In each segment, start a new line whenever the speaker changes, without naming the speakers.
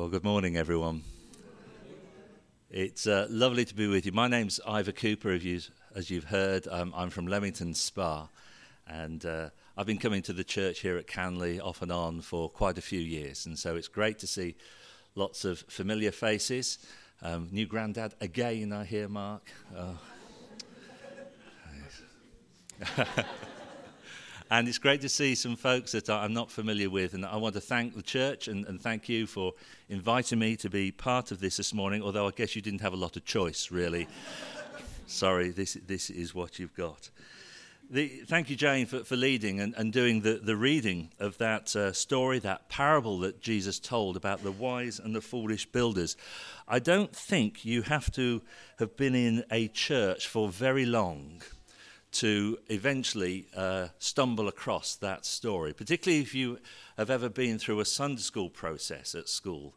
Well, good morning, everyone. It's lovely to be with you. My name's Ivor Cooper, as you've heard. I'm from Leamington Spa, and I've been coming to the church here at Canley off and on for quite a few years, and so it's great to see lots of familiar faces. New granddad again, I hear, Mark. Oh. And it's great to see some folks that I'm not familiar with, and I want to thank the church and thank you for inviting me to be part of this morning, although I guess you didn't have a lot of choice, really. Sorry, this is what you've got. Thank you, Jane, for leading and doing the reading of that story, that parable that Jesus told about the wise and the foolish builders. I don't think you have to have been in a church for very long to eventually stumble across that story, particularly if you have ever been through a Sunday school process at school.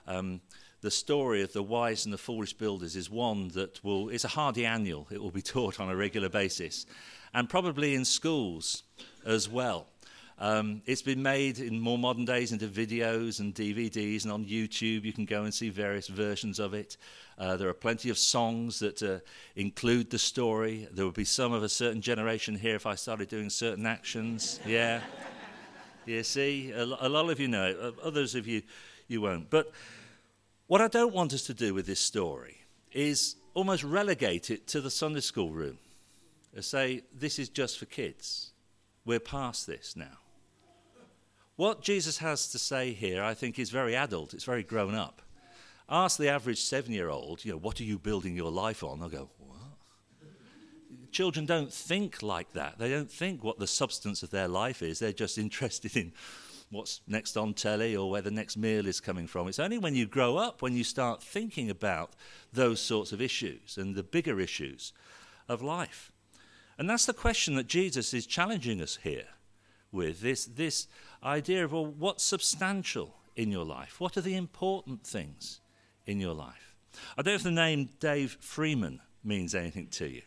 The story of the wise and the foolish builders is one that it's a Hardy annual. It will be taught on a regular basis, and probably in schools as well. It's been made in more modern days into videos and DVDs, and on YouTube you can go and see various versions of it. There are plenty of songs that include the story. There will be some of a certain generation here if I started doing certain actions. Yeah. You see, a lot of you know it. Others of you won't. But what I don't want us to do with this story is almost relegate it to the Sunday school room. Say, this is just for kids. We're past this now. What Jesus has to say here, I think, is very adult. It's very grown up. Ask the average 7-year-old, what are you building your life on? They'll go, what? Children don't think like that. They don't think what the substance of their life is. They're just interested in what's next on telly or where the next meal is coming from. It's only when you grow up, when you start thinking about those sorts of issues and the bigger issues of life. And that's the question that Jesus is challenging us here with, this idea of, well, what's substantial in your life? What are the important things in your life? I don't know if the name Dave Freeman means anything to you.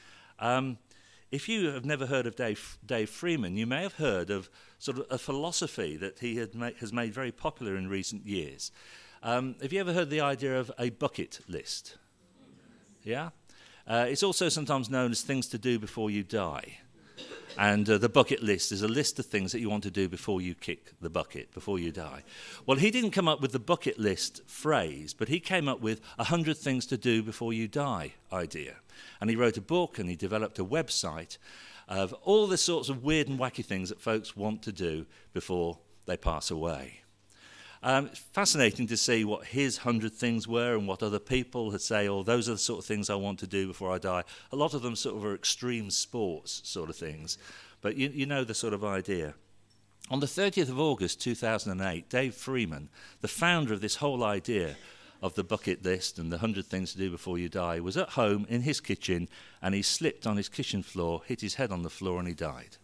If you have never heard of Dave Freeman, you may have heard of sort of a philosophy that he has made very popular in recent years. Have you ever heard the idea of a bucket list? Yeah? It's also sometimes known as things to do before you die. And the bucket list is a list of things that you want to do before you kick the bucket, before you die. Well, he didn't come up with the bucket list phrase, but he came up with 100 things to do before you die idea. And he wrote a book and he developed a website of all the sorts of weird and wacky things that folks want to do before they pass away. It's fascinating to see what his 100 things were and what other people had say, oh, those are the sort of things I want to do before I die. A lot of them sort of are extreme sports sort of things, but you know the sort of idea. On the 30th of August 2008, Dave Freeman, the founder of this whole idea of the bucket list and the 100 things to do before you die, was at home in his kitchen and he slipped on his kitchen floor, hit his head on the floor and he died.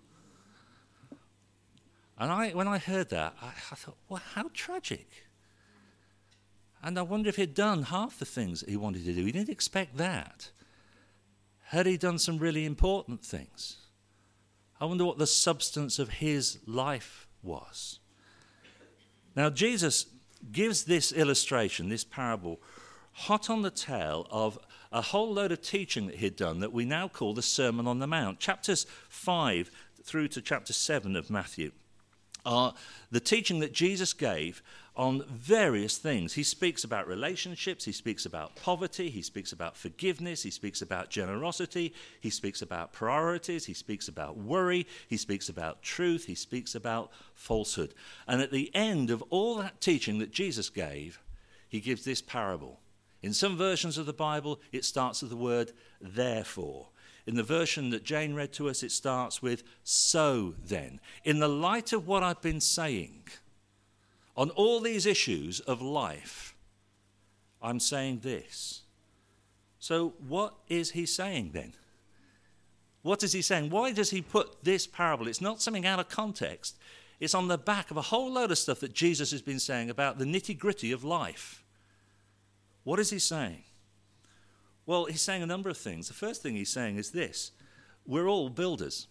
And when I heard that, I thought, well, how tragic. And I wonder if he'd done half the things that he wanted to do. He didn't expect that. Had he done some really important things? I wonder what the substance of his life was. Now, Jesus gives this illustration, this parable, hot on the tail of a whole load of teaching that he'd done that we now call the Sermon on the Mount. Chapters 5 through to chapter 7 of Matthew are the teaching that Jesus gave on various things. He speaks about relationships, he speaks about poverty, he speaks about forgiveness, he speaks about generosity, he speaks about priorities, he speaks about worry, he speaks about truth, he speaks about falsehood. And at the end of all that teaching that Jesus gave, he gives this parable. In some versions of the Bible, it starts with the word therefore. In the version that Jane read to us, it starts with, so then. In the light of what I've been saying, on all these issues of life, I'm saying this. So what is he saying then? What is he saying? Why does he put this parable? It's not something out of context. It's on the back of a whole load of stuff that Jesus has been saying about the nitty-gritty of life. What is he saying? Well, he's saying a number of things. The first thing he's saying is this. We're all builders.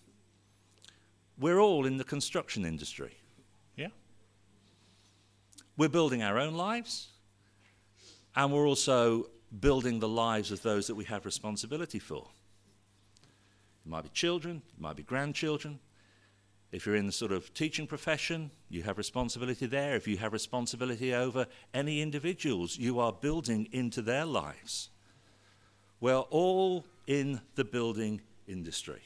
We're all in the construction industry. Yeah? We're building our own lives, and we're also building the lives of those that we have responsibility for. It might be children, it might be grandchildren. If you're in the sort of teaching profession, you have responsibility there. If you have responsibility over any individuals, you are building into their lives. We're all in the building industry.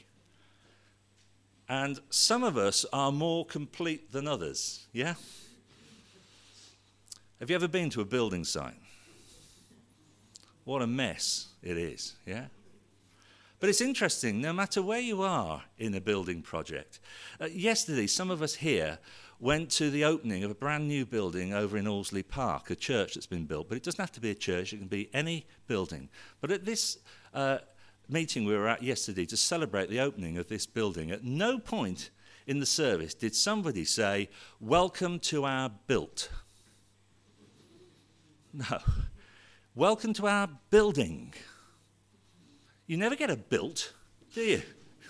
And some of us are more complete than others, yeah? Have you ever been to a building site? What a mess it is, yeah? But it's interesting, no matter where you are in a building project. Yesterday, some of us here went to the opening of a brand new building over in Aldersley Park, a church that's been built. But it doesn't have to be a church, it can be any building. But at this meeting we were at yesterday to celebrate the opening of this building, at no point in the service did somebody say, "Welcome to our built." No. Welcome to our building. You never get a built, do you?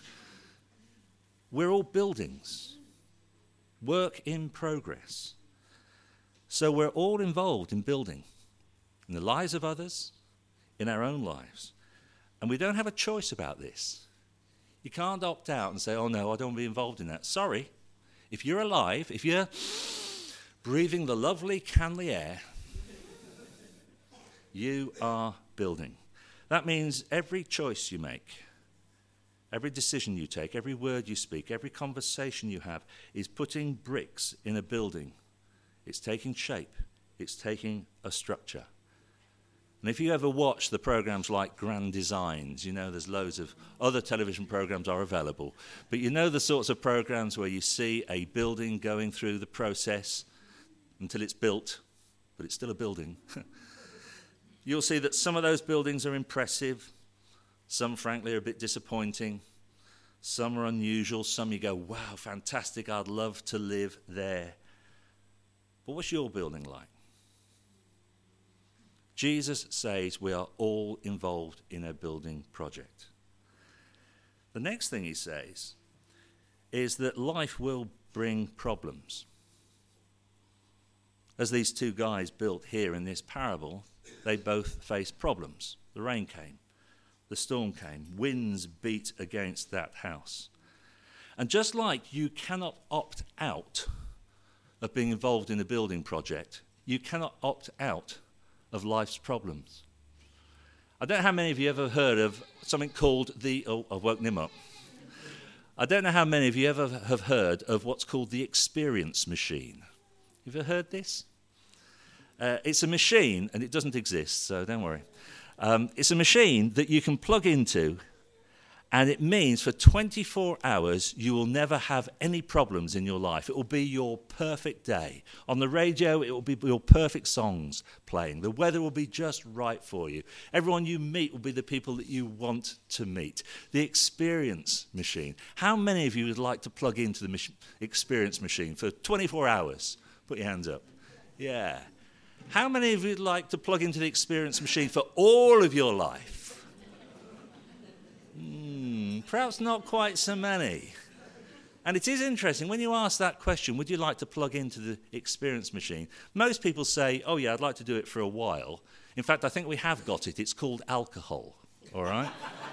We're all buildings. Work in progress. So we're all involved in building, in the lives of others, in our own lives. And we don't have a choice about this. You can't opt out and say, "Oh no, I don't want to be involved in that." Sorry. If you're alive, if you're breathing the lovely Canley air, you are building. That means every choice you make, every decision you take, every word you speak, every conversation you have is putting bricks in a building. It's taking shape. It's taking a structure. And if you ever watch the programs like Grand Designs, you know there's loads of other television programs are available, but you know the sorts of programs where you see a building going through the process until it's built, but it's still a building. You'll see that some of those buildings are impressive, some frankly are a bit disappointing, some are unusual, some you go, "Wow, fantastic, I'd love to live there." But what's your building like? Jesus says we are all involved in a building project. The next thing he says is that life will bring problems. As these two guys built here in this parable, they both faced problems. The rain came, the storm came, winds beat against that house. And just like you cannot opt out of being involved in a building project, you cannot opt out of life's problems. I don't know how many of you ever heard of something called I've woken him up. I don't know how many of you ever have heard of what's called the experience machine. Have you ever heard this? It's a machine, and it doesn't exist, so don't worry. It's a machine that you can plug into, and it means for 24 hours you will never have any problems in your life. It will be your perfect day. On the radio, it will be your perfect songs playing. The weather will be just right for you. Everyone you meet will be the people that you want to meet. The experience machine. How many of you would like to plug into the experience machine for 24 hours? Put your hands up. Yeah. How many of you would like to plug into the experience machine for all of your life? Perhaps not quite so many. And it is interesting, when you ask that question, would you like to plug into the experience machine? Most people say, "Oh yeah, I'd like to do it for a while." In fact, I think we have got it. It's called alcohol, all right?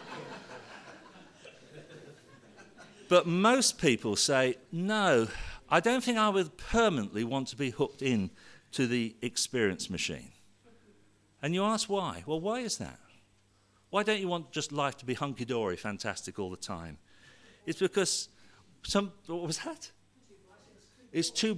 But most people say, "No, I don't think I would permanently want to be hooked in to the experience machine." And you ask why? Well, why is that? Why don't you want just life to be hunky-dory, fantastic all the time? It's because what was that? It's too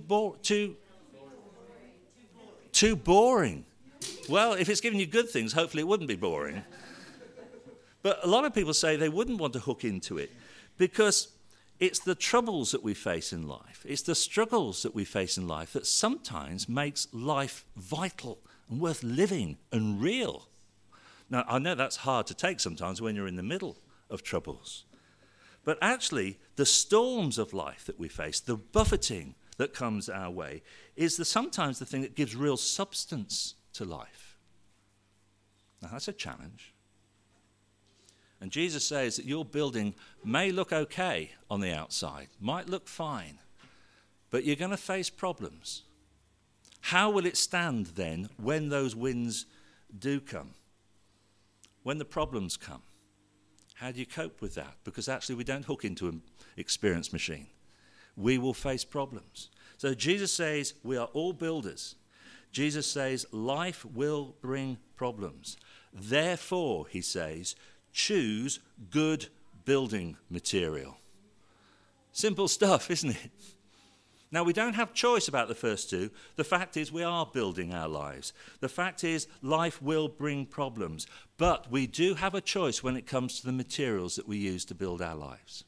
boring. Well, if it's giving you good things, hopefully it wouldn't be boring. But a lot of people say they wouldn't want to hook into it because it's the troubles that we face in life, it's the struggles that we face in life that sometimes makes life vital and worth living and real. Now, I know that's hard to take sometimes when you're in the middle of troubles. But actually, the storms of life that we face, the buffeting that comes our way, is sometimes the thing that gives real substance to life. Now, that's a challenge. And Jesus says that your building may look okay on the outside, might look fine, but you're going to face problems. How will it stand then when those winds do come? When the problems come? How do you cope with that? Because actually we don't hook into an experience machine. We will face problems. So Jesus says we are all builders. Jesus says life will bring problems. Therefore, he says, choose good building material. Simple stuff, isn't it? Now, we don't have choice about the first two. The fact is we are building our lives. The fact is life will bring problems. But we do have a choice when it comes to the materials that we use to build our lives.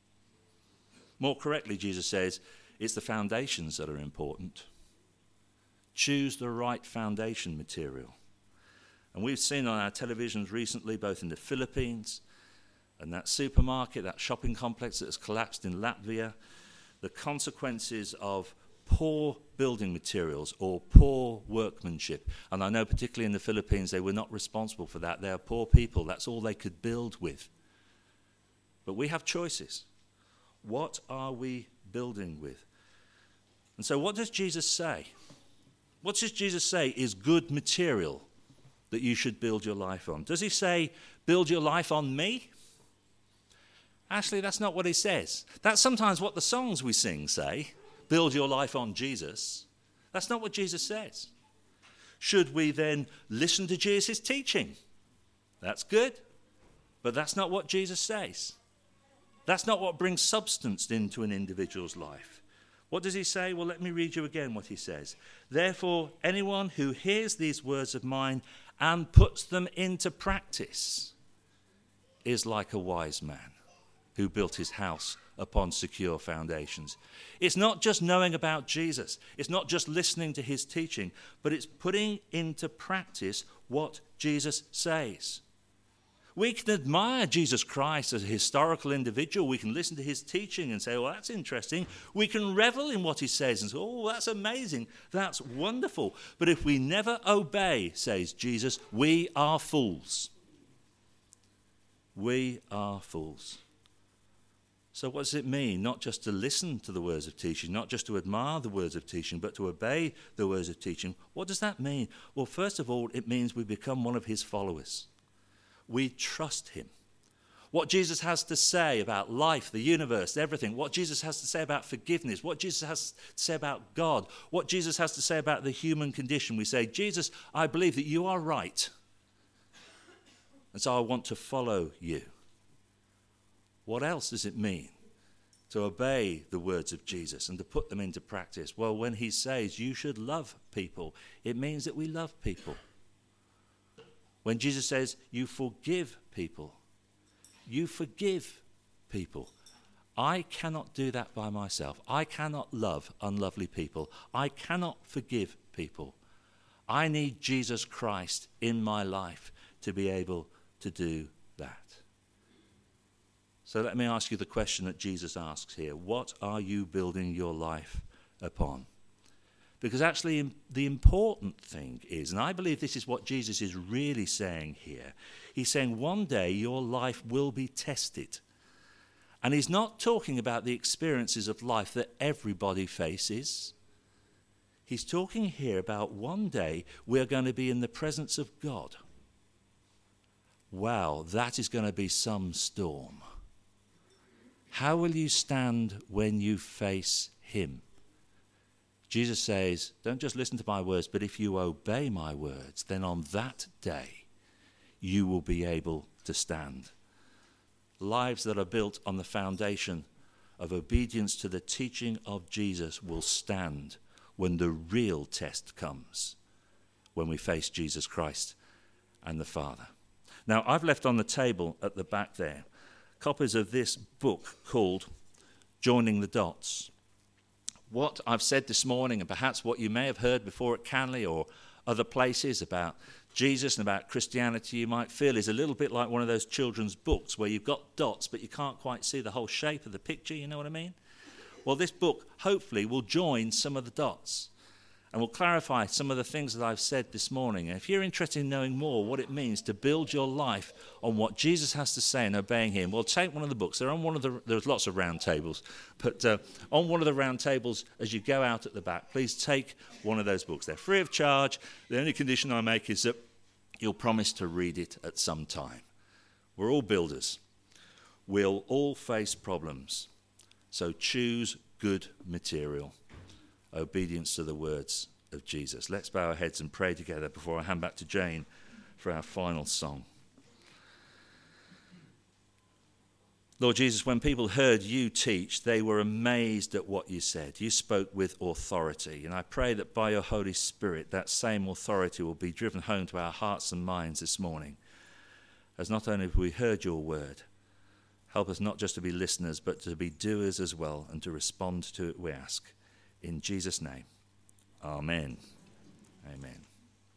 More correctly, Jesus says, it's the foundations that are important. Choose the right foundation material. And we've seen on our televisions recently, both in the Philippines and that supermarket, that shopping complex that has collapsed in Latvia, the consequences of poor building materials or poor workmanship. And I know particularly in the Philippines, they were not responsible for that. They are poor people. That's all they could build with. But we have choices. What are we building with? And so what does Jesus say? What does Jesus say is good material that you should build your life on? Does he say, build your life on me? Actually, that's not what he says. That's sometimes what the songs we sing say, build your life on Jesus. That's not what Jesus says. Should we then listen to Jesus' teaching? That's good, but that's not what Jesus says. That's not what brings substance into an individual's life. What does he say? Well, let me read you again what he says. Therefore, anyone who hears these words of mine and puts them into practice is like a wise man who built his house upon secure foundations. It's not just knowing about Jesus. It's not just listening to his teaching, but it's putting into practice what Jesus says. We can admire Jesus Christ as a historical individual. We can listen to his teaching and say, well, that's interesting. We can revel in what he says and say, oh, that's amazing. That's wonderful. But if we never obey, says Jesus, we are fools. We are fools. So what does it mean? Not just to listen to the words of teaching, not just to admire the words of teaching, but to obey the words of teaching. What does that mean? Well, first of all, it means we become one of his followers. We trust him. What Jesus has to say about life, the universe, everything, what Jesus has to say about forgiveness, what Jesus has to say about God, what Jesus has to say about the human condition. We say, Jesus, I believe that you are right. And so I want to follow you. What else does it mean to obey the words of Jesus and to put them into practice? Well, when he says you should love people, it means that we love people. When Jesus says you forgive people, you forgive people. I cannot do that by myself. I cannot love unlovely people. I cannot forgive people. I need Jesus Christ in my life to be able to do that. So let me ask you the question that Jesus asks here. What are you building your life upon? Because actually the important thing is, and I believe this is what Jesus is really saying here, he's saying one day your life will be tested. And he's not talking about the experiences of life that everybody faces. He's talking here about one day we're going to be in the presence of God. Wow, that is going to be some storm. How will you stand when you face him? Jesus says, don't just listen to my words, but if you obey my words, then on that day you will be able to stand. Lives that are built on the foundation of obedience to the teaching of Jesus will stand when the real test comes, when we face Jesus Christ and the Father. Now, I've left on the table at the back there copies of this book called Joining the Dots. What I've said this morning, and perhaps what you may have heard before at Canley or other places about Jesus and about Christianity, you might feel is a little bit like one of those children's books where you've got dots, but you can't quite see the whole shape of the picture, you know what I mean? Well, this book hopefully will join some of the dots. and we'll clarify some of the things that I've said this morning. And if you're interested in knowing more what it means to build your life on what Jesus has to say and obeying him, well, take one of the books. They're on one of there's lots of round tables, but on one of the round tables as you go out at the back, please take one of those books. They're free of charge. The only condition I make is that you'll promise to read it at some time. We're all builders. We'll all face problems. So choose good material. Obedience to the words of Jesus. Let's bow our heads and pray together before I hand back to Jane for our final song. Lord Jesus, when people heard you teach, they were amazed at what you said. You spoke with authority, and I pray that by your Holy Spirit, that same authority will be driven home to our hearts and minds this morning. As not only have we heard your word, help us not just to be listeners, but to be doers as well, and to respond to it, we ask. In Jesus' name, amen. Amen.